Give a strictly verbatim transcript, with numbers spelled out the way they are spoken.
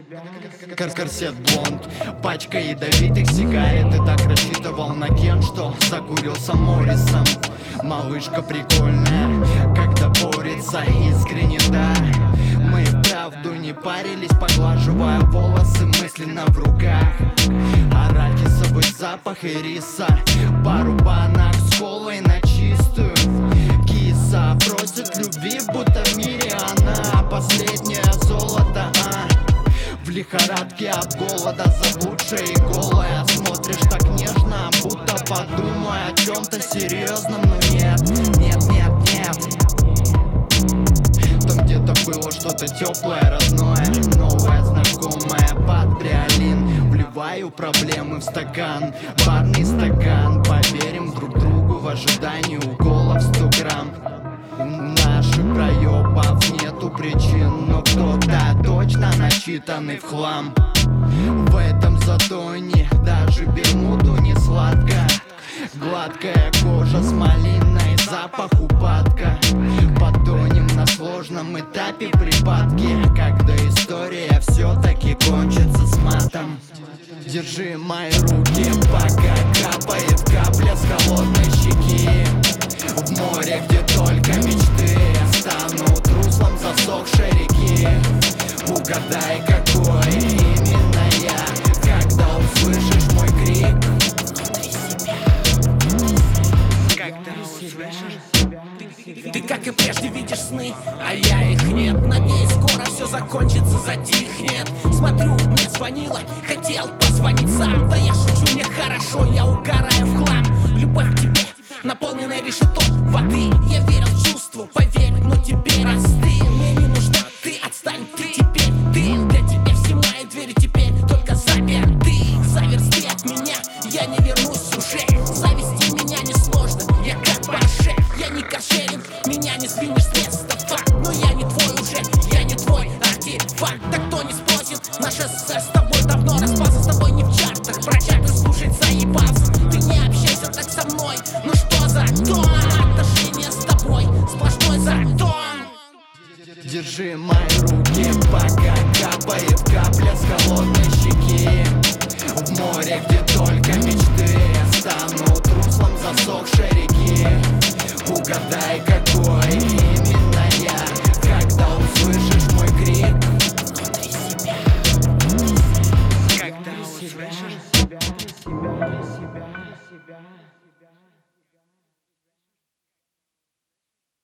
Кар Корсет блонд, пачка ядовитых сигарет. И так рассчитывал на ген, что закурился Моррисом. Малышка прикольная, когда борется искренне, да. Мы вправду не парились, поглаживая волосы мысленно в руках. Арахисовый запах и риса, пару банок с колой на чистую. Киса просит любви, будто в мире она последнее золото, а в лихорадке от голода, заблудшая и голая. Смотришь так нежно, будто подумай о чем-то серьезном. Но нет, нет, нет, нет. Там где-то было что-то теплое, родное, новое, знакомое под бриолин. Вливаю проблемы в стакан, парный стакан. Поверим друг другу в ожидании укола в сто грамм. У наших проебов нету причин, но кто-то точно начитанный в хлам. В этом затоне даже бермуду не сладко. Гладкая кожа с малиной, запах упадка. Потонем на сложном этапе припадки, когда история все-таки кончится с матом. Держи мои руки, пока капает капля с холодной щеки. В море, где только мечты станут руслом засохшей реки. Угадай, какой именно я, когда услышишь мой крик. Когда услышишь, ты, как и прежде, видишь сны, а я их нет. Надеюсь, скоро все закончится, затихнет. Смотрю, мне звонила, хотел позвонить сам. Да я шучу, мне хорошо, я угораю в хлам. Любовь к тебе, наполненная решето воды. Я верил в чувство, поверь, но теперь остыл. Мне не нужна ты, отстань ты теперь. Ты, для тебя все мои двери теперь только заперты. За версты от меня я не вернусь уже. Завести меня несложно, я как Порше. Я не каршеринг, меня не сдвинешь с места. Факт, но я не твой уже, я не твой артефакт. Так кто не спросит, наш СССР с тобой давно распался. С тобой не в чартах, про чарты слушать заебался. Ты не общайся так со мной, ну что за тон? Отношения с тобой, сплошной затон. Держи мои руки, пока капает капля с холодной щеки. В море, где только мечты станут руслом засохшей реки. Угадай, какой